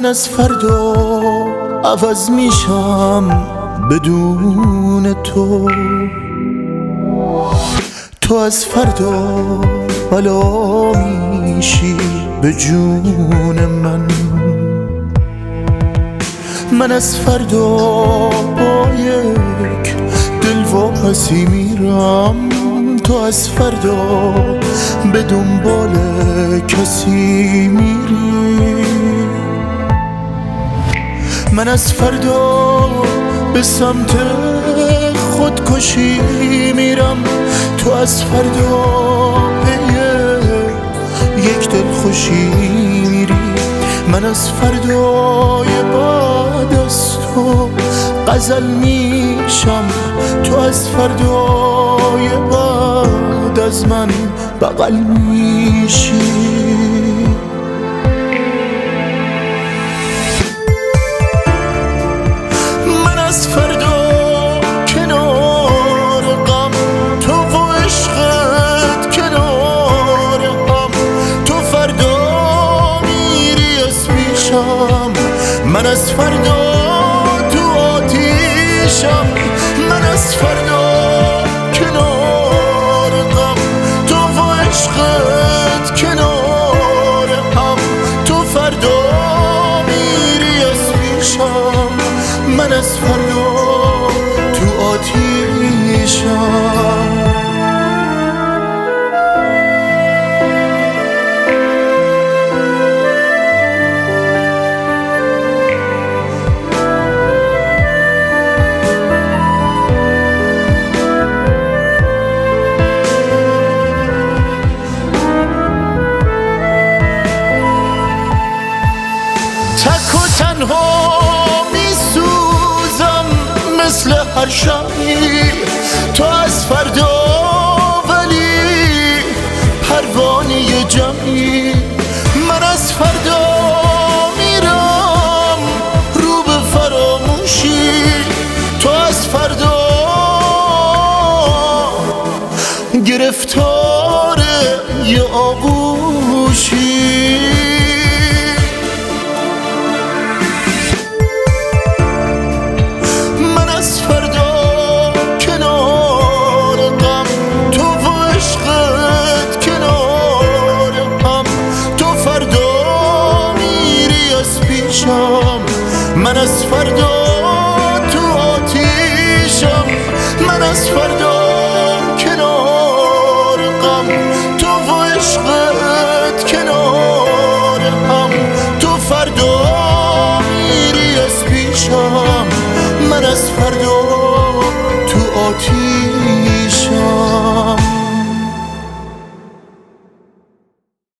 من از فردا عوض میشم بدون تو. تو از فردا بلا میشی به جون من از فردا با یک دل واپسی میرم. تو از فردا به دنبال کسی میری. من از فردا به سمت خودکشی میرم. تو از فردا به یک دل خوشی میری. من از فردای بعد از تو غزل میشم. تو از فردای بعد از من بغل میشی. من از فردا کنار غم، تو و عشقت کنار هم. تو فردا میری از پیشم، من از فردا تو آتیشم. من از فردا کنار غم، تو و عشقت کنار هم. تو فردا میری از پیشم، من از فردا تو آتیشم. تک و تنها میسوزم مثل هر شبی. تو از فردا ولی پروانه جمعی. من از فردا میرم رو به فراموشی. تو از فردا گرفتار یه آغوشی. من از فردا تو آتیشم، من از فردا